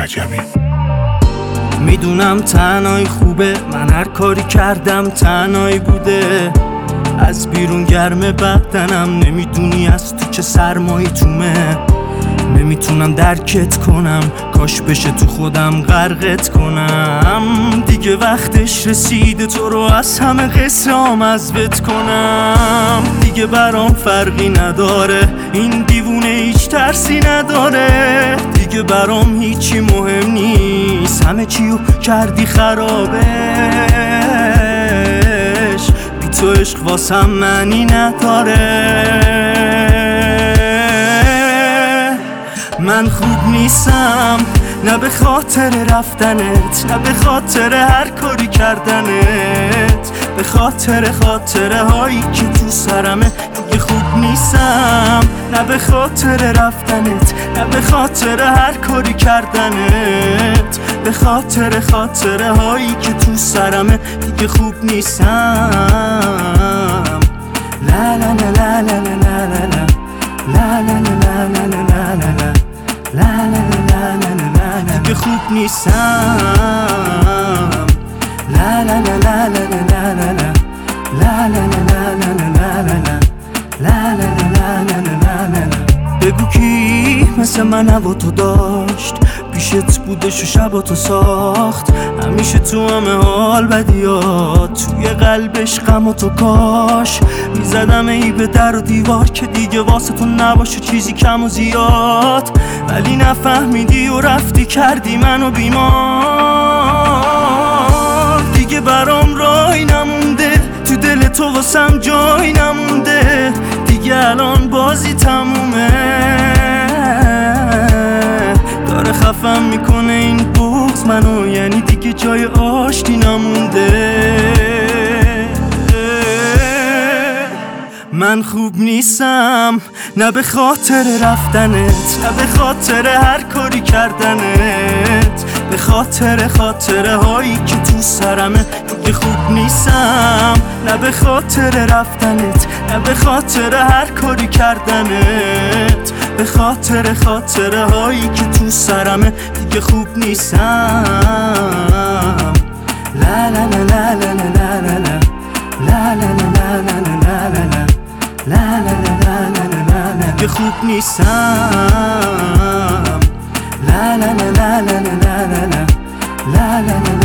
رجبی. میدونم تنهایی خوبه، من هر کاری کردم تنهایی بوده. از بیرون گرم بدنم، نمیدونی از تو چه سرمایی تومه. نمیتونم درکت کنم، کاش بشه تو خودم غرقت کنم. دیگه وقتش رسیده تو رو از همه قصه‌ام عزوت کنم. دیگه برام فرقی نداره، این دیوونه هیچ ترسی نداره. دیگه برام هیچی مهم نیست، همه چیو کردی خرابش. بی تو عشق واسم معنی نداره. من خوب نیستم، نه به خاطر رفتنت، نه به خاطر هر کاری کردنت، به خاطر خاطره هایی که تو سرمه. دیگه خوب نیستم، نه به خاطر رفتنت، نه به خاطر هر کاری کردنت، به خاطر خاطره هایی که تو سرمه. دیگه خوب نیستم. لا لا لا لا لا لا لا لا لا لا لا لا لا لا لا لا لا لا. دیگه خوب نیستم. لا لا لا لا لا لا لا لا لا لا لا لا. بگو کی مثل من هوا تو داشت، پیشت بودش و شبا تو ساخت. همیشه تو همه حال بدیات، توی قلبش غم و تو کاش. میزدم ای به در و دیوار که دیگه واسه تو نباشه چیزی کم و زیاد. ولی نفهمیدی و رفتی کردی منو بیمار. دیگه برام راهی نمونده، تو دل تو واسم جایی نمونده. دیگه الان بازی تمومه، داره خفم میکنه این بغض منو، یعنی دیگه جای آشتی نمونده. من خوب نیستم، نه به خاطر رفتنت، نه به خاطر هر کاری کردنت، به خاطر خاطره هایی که تو سرمه. دیگه خوب نیستم، نه به خاطر رفتنت، نه به خاطر هر کاری کردنت، به خاطر خاطره هایی که تو سرمه. دیگه خوب نیستم. لا لا لا لا لا لا لا لا لا لا لا لا لا. دیگه خوب نیستم. لا لا لا لا لا لا لا لا لا لا.